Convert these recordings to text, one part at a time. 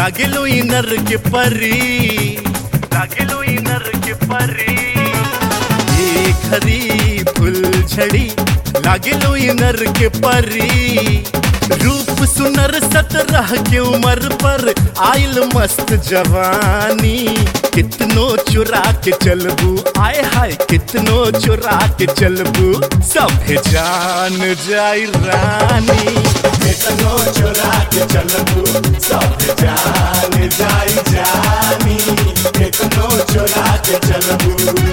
लागेलो इनर के परी, लागेलो इनर के परी। ये खरी फुलझड़ी लागेलो इनर के परी। रूप सुनर 17 के उम्र पर आइल मस्त जवानी। कितनो चुरा के चलबू, आय हाय कितनो चुरा के चलबू, सभे जान जाई रानी। कितनो चुरा के चलबू, सभे जान जाई जानी। कितनो चुरा के चलबू।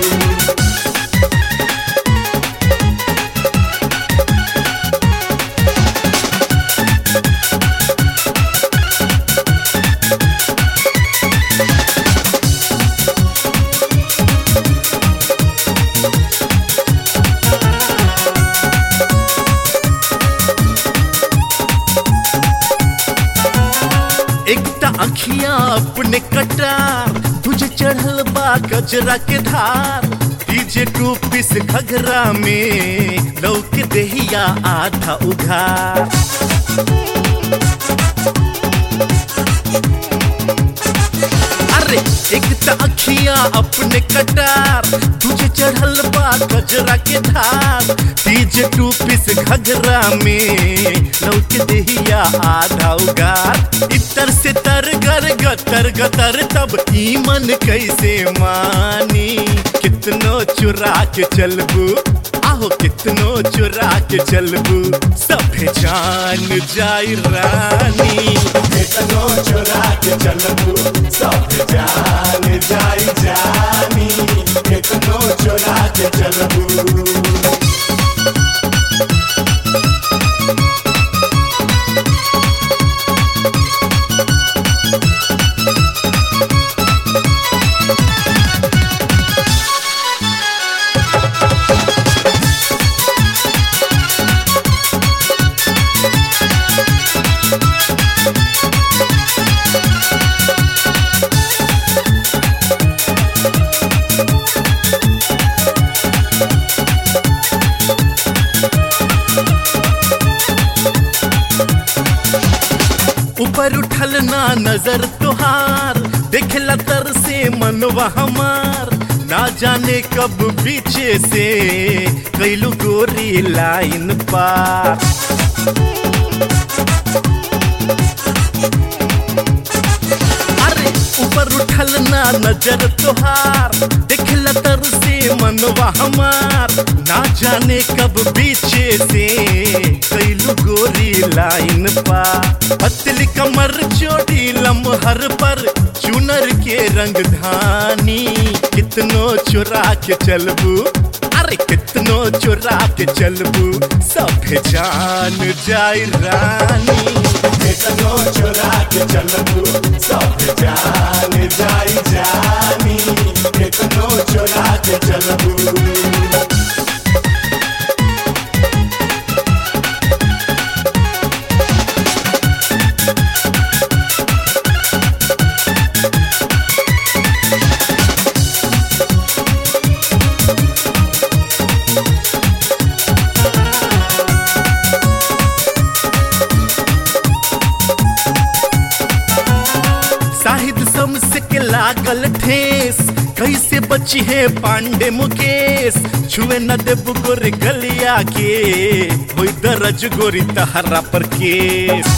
एकता अखियां अपने कटार, तुझे चढ़ल बा गजरा के धार। डीजे 2 पीस घघरा में लौके देहिया आधा उघार। अरे एकता अखियां अपने कटार, तुझे चढ़ल बा गजरा के धार। डीजे 2 पीस घघरा में लौके देहिया आधा उगार। इतर से तर गर गतर गतर तब ई मन कैसे मानी। कितनो चुरा के चलबू, आहो कितनो चुरा के चलबू, सभे जान जाई रानी। कितनो चुरा के चलबू, सभे जान जाई जानी। कितनो चुरा के चलबू। ऊपर उठल ना नजर तुहार, देखला तर से मनवा हमार। ना जाने कब पीछे से कैलू गोरी लाइन पार। अरे ऊपर उठल ना नजर तुहार, देखला तर से मनवा हमार। ना जाने कब पीछे से कैलू गोरी लाइन पार। पतली कमर चोटी लम्हर पर चुनर के रंग धानी। कितनो चुरा के चलबू, अरे कितनो चुरा के चलबू, सभे जान जाई रानी। कितनो चुरा के चलबू, सभे जान जाई जानी। कितनो चुरा के चलबू। साहिद समसे के लागल ठेस, कैसे बची है पांडे मुकेश। छुए न देबू गोरी गलिया के, होई दरज गोरी तहरा पर केस।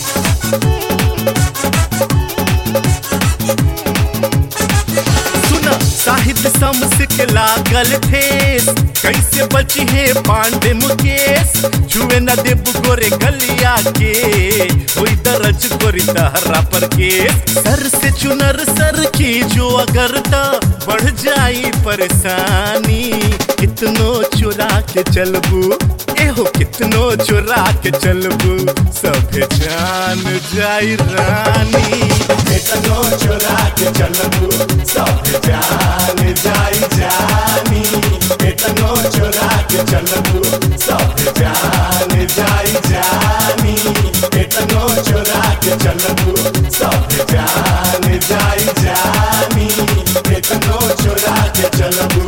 सुना साहिद समसे के लागल ठेस, कैसे बची है पांडे मुकेश। छुए न देबू गोरे गलिया के, होई दरज गोरी तहरा पर केस। सर से चुनर सर की जो अगर ता बढ़ जाई परेशानी। कितनो चुरा के चलबू, एहो कितनो चुरा के चलबू, सभे जान जाई रानी। कितनो चुरा के चलबू, सभे जान जाई जानी। कितनो चुरा के चलबू, सभे जान जाई जानी। कितनो चुरा के चलबू, सभे जान जाई जानी। कितनो चुरा के चलबू।